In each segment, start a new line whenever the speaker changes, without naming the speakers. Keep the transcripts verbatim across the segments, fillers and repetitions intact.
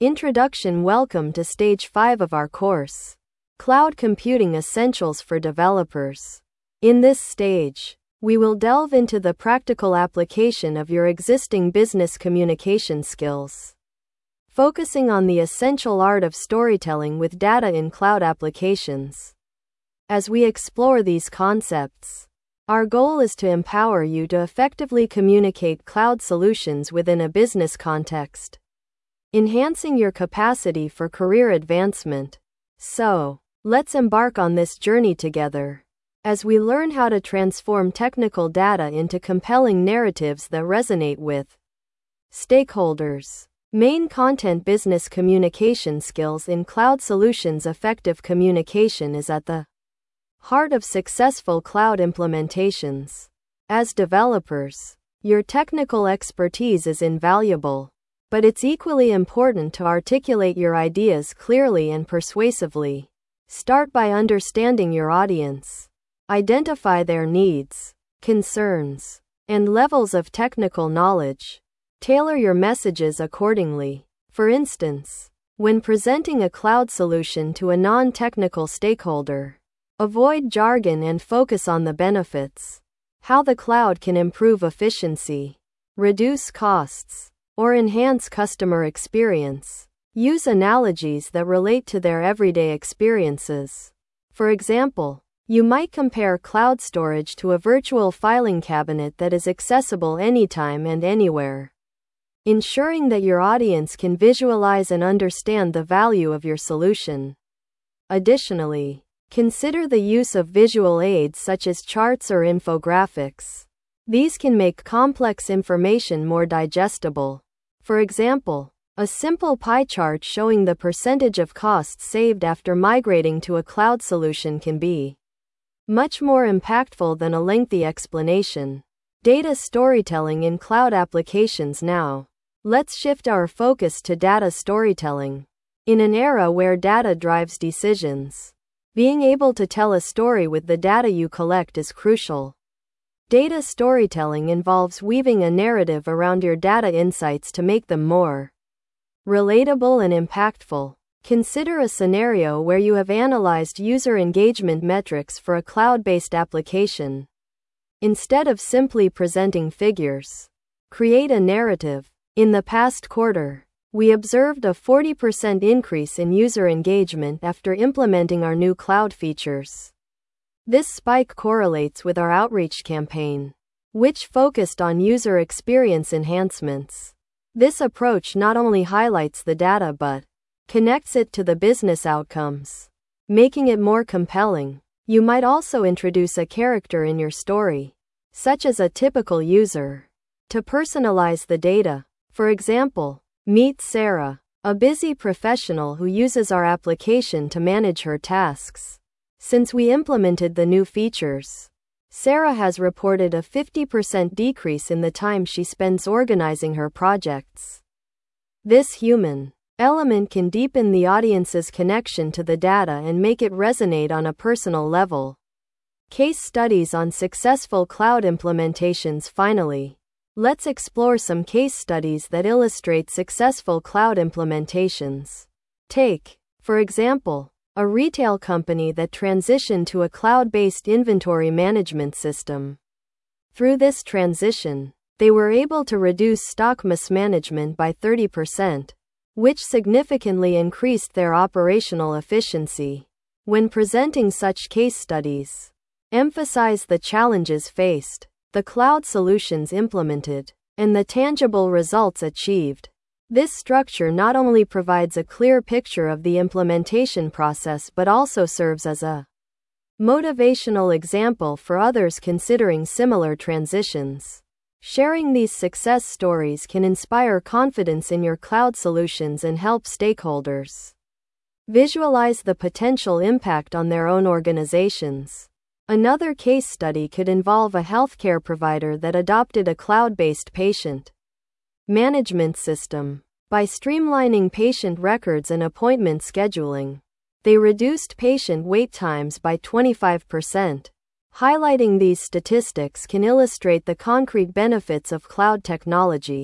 Introduction. Welcome to Stage five of our course, Cloud Computing Essentials for Developers. In this stage, we will delve into the practical application of your existing business communication skills, focusing on the essential art of storytelling with data in cloud applications. As we explore these concepts, our goal is to empower you to effectively communicate cloud solutions within a business context, enhancing your capacity for career advancement. So, let's embark on this journey together as we learn how to transform technical data into compelling narratives that resonate with stakeholders. Main content. Business communication skills in cloud solutions. Effective communication is at the heart of successful cloud implementations. As developers, your technical expertise is invaluable, but it's equally important to articulate your ideas clearly and persuasively. Start by understanding your audience. Identify their needs, concerns, and levels of technical knowledge. Tailor your messages accordingly. For instance, when presenting a cloud solution to a non-technical stakeholder, avoid jargon and focus on the benefits, how the cloud can improve efficiency, reduce costs, or enhance customer experience. Use analogies that relate to their everyday experiences. For example, you might compare cloud storage to a virtual filing cabinet that is accessible anytime and anywhere, ensuring that your audience can visualize and understand the value of your solution. Additionally, consider the use of visual aids such as charts or infographics. These can make complex information more digestible. For example, a simple pie chart showing the percentage of costs saved after migrating to a cloud solution can be much more impactful than a lengthy explanation. Data storytelling in cloud applications. Now, let's shift our focus to data storytelling. In an era where data drives decisions, being able to tell a story with the data you collect is crucial. Data storytelling involves weaving a narrative around your data insights to make them more relatable and impactful. Consider a scenario where you have analyzed user engagement metrics for a cloud-based application. Instead of simply presenting figures, create a narrative. In the past quarter, we observed a forty percent increase in user engagement after implementing our new cloud features. This spike correlates with our outreach campaign, which focused on user experience enhancements. This approach not only highlights the data but connects it to the business outcomes, making it more compelling. You might also introduce a character in your story, such as a typical user, to personalize the data. For example, meet Sarah, a busy professional who uses our application to manage her tasks. Since we implemented the new features, Sarah has reported a fifty percent decrease in the time she spends organizing her projects. This human element can deepen the audience's connection to the data and make it resonate on a personal level. Case studies on successful cloud implementations. Finally, let's explore some case studies that illustrate successful cloud implementations. Take, for example, a retail company that transitioned to a cloud-based inventory management system. Through this transition, they were able to reduce stock mismanagement by thirty percent, which significantly increased their operational efficiency. When presenting such case studies, emphasize the challenges faced, the cloud solutions implemented, and the tangible results achieved. This structure not only provides a clear picture of the implementation process but also serves as a motivational example for others considering similar transitions. Sharing these success stories can inspire confidence in your cloud solutions and help stakeholders visualize the potential impact on their own organizations. Another case study could involve a healthcare provider that adopted a cloud-based patient management system. By streamlining patient records and appointment scheduling, they reduced patient wait times by twenty-five percent. Highlighting these statistics can illustrate the concrete benefits of cloud technology.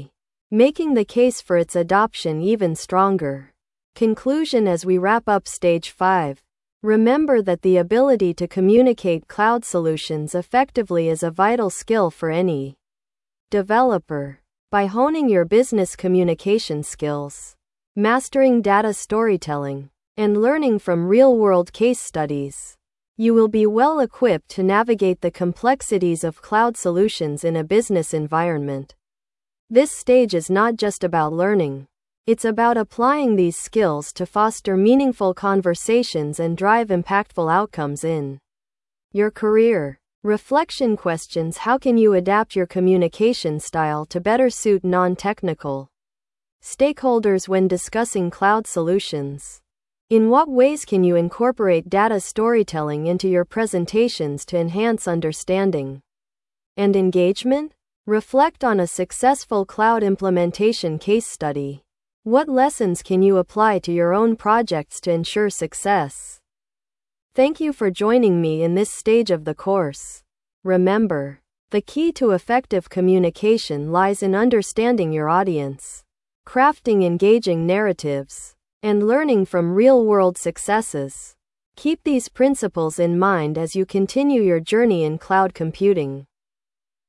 making the case for its adoption even stronger. Conclusion. As we wrap up Stage five, remember that the ability to communicate cloud solutions effectively is a vital skill for any developer. By honing your business communication skills, mastering data storytelling, and learning from real-world case studies, you will be well equipped to navigate the complexities of cloud solutions in a business environment. This stage is not just about learning. It's about applying these skills to foster meaningful conversations and drive impactful outcomes in your career. Reflection questions. How can you adapt your communication style to better suit non-technical stakeholders when discussing cloud solutions? In what ways can you incorporate data storytelling into your presentations to enhance understanding and engagement? Reflect on a successful cloud implementation case study. What lessons can you apply to your own projects to ensure success? Thank you for joining me in this stage of the course. Remember, the key to effective communication lies in understanding your audience, crafting engaging narratives, and learning from real-world successes. Keep these principles in mind as you continue your journey in cloud computing.